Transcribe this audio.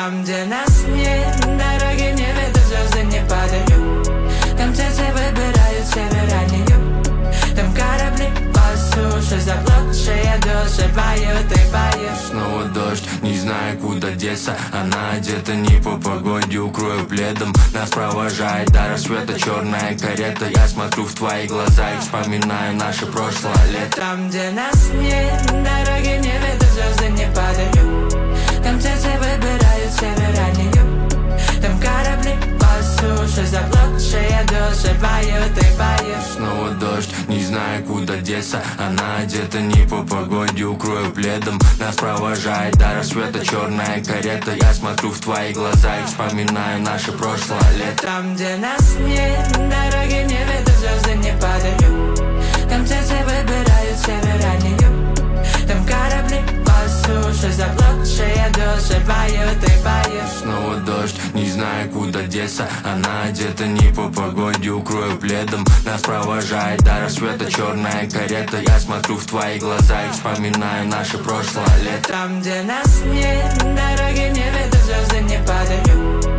Там, где нас нет, дороги не ведут, звезды не падают. Там птицы выбирают север, а не юг. Там корабли по суше, заблудшие души поют и поют. Снова дождь, не знаю, куда деться. Она одета не по погоде, укрою пледом. Нас провожает до рассвета черная карета. Я смотрю в твои глаза и вспоминаю наше прошлое лето. Там, где нас нет, дороги не ведут, звезды не падают. Там птицы выбирают север, а не юг. Там корабли по суше, заблудшие души поют и поют. Снова дождь, не знаю, куда деться. Она одета не по погоде, укрою пледом. Нас провожает до рассвета черная карета. Я смотрю в твои глаза и вспоминаю наше прошлое лето. Там, где нас нет, дороги не ведут, звезды не падают. Там птицы выбирают север, а не юг. Там корабли по суше, заблудшие души поют и поют. Снова дождь, не знаю, куда деться. Она одета не по погоде, укрою пледом. Нас провожает до рассвета черная карета. Я смотрю в твои глаза и вспоминаю наше прошлое лето. Там, где нас нет, дороги не ведут, звезды не падают.